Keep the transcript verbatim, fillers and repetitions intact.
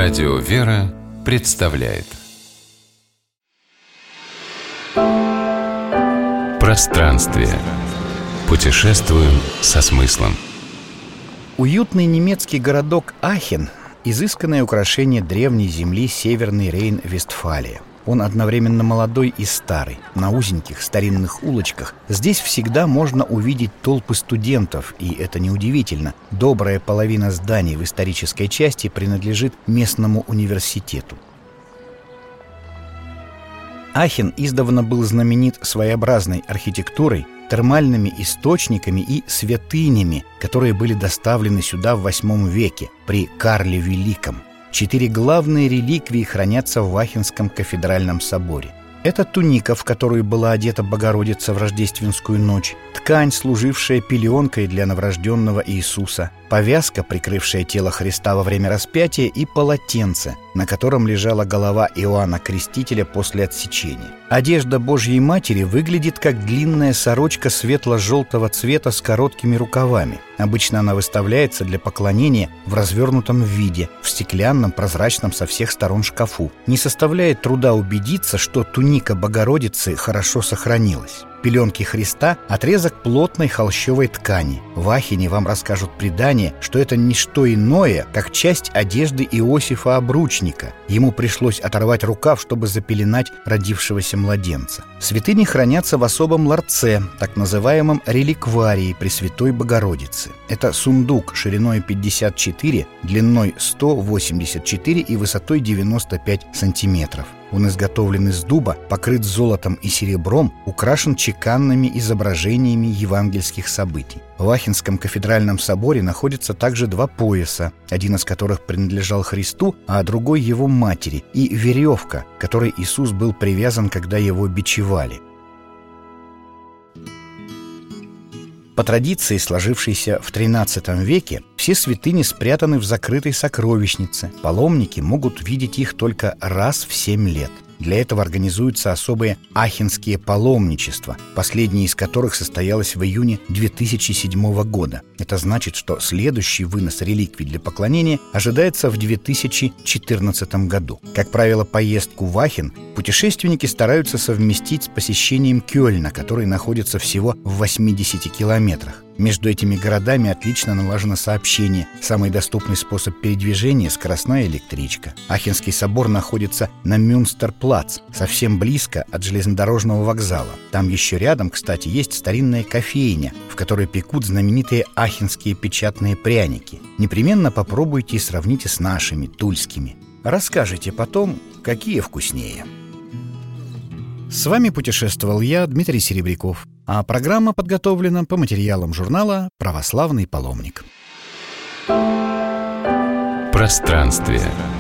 Радио «Вера» представляет Пространствие. Путешествуем со смыслом. Уютный немецкий городок Ахен – изысканное украшение древней земли Северный Рейн-Вестфалия. Он одновременно молодой и старый. На узеньких старинных улочках здесь всегда можно увидеть толпы студентов, и это неудивительно. Добрая половина зданий в исторической части принадлежит местному университету. Ахен издавна был знаменит своеобразной архитектурой, термальными источниками и святынями, которые были доставлены сюда в восьмом веке при Карле Великом. Четыре главные реликвии хранятся в Ахенском кафедральном соборе. Это туника, в которую была одета Богородица в рождественскую ночь, ткань, служившая пеленкой для новорожденного Иисуса, повязка, прикрывшая тело Христа во время распятия, и полотенце, на котором лежала голова Иоанна Крестителя после отсечения. Одежда Божьей Матери выглядит как длинная сорочка светло-желтого цвета с короткими рукавами. Обычно она выставляется для поклонения в развернутом виде, в стеклянном, прозрачном со всех сторон шкафу. Не составляет труда убедиться, что туника Богородицы хорошо сохранилась. Пеленки Христа – отрезок плотной холщовой ткани. В Ахене вам расскажут предание, что это не что иное, как часть одежды Иосифа Обручника. Ему пришлось оторвать рукав, чтобы запеленать родившегося младенца. Святыни хранятся в особом ларце, так называемом реликварии Пресвятой Богородицы. Это сундук шириной пятьдесят четыре, длиной сто восемьдесят четыре и высотой девяносто пять сантиметров. Он изготовлен из дуба, покрыт золотом и серебром, украшен чеканными изображениями евангельских событий. В Ахенском кафедральном соборе находятся также два пояса, один из которых принадлежал Христу, а другой его матери, и веревка, которой Иисус был привязан, когда его бичевали. По традиции, сложившейся в тринадцатом веке, все святыни спрятаны в закрытой сокровищнице. Паломники могут видеть их только раз в семь лет. Для этого организуются особые ахенские паломничества, последнее из которых состоялось в июне две тысячи седьмого года. Это значит, что следующий вынос реликвий для поклонения ожидается в две тысячи четырнадцатом году. Как правило, поездку в Ахен путешественники стараются совместить с посещением Кёльна, который находится всего в восьмидесяти километрах. Между этими городами отлично налажено сообщение. Самый доступный способ передвижения – скоростная электричка. Ахенский собор находится на Мюнстерплац, совсем близко от железнодорожного вокзала. Там еще рядом, кстати, есть старинная кофейня, в которой пекут знаменитые ахенские печатные пряники. Непременно попробуйте и сравните с нашими, тульскими. Расскажите потом, какие вкуснее. С вами путешествовал я, Дмитрий Серебряков, а программа подготовлена по материалам журнала «Православный паломник». Пространствие.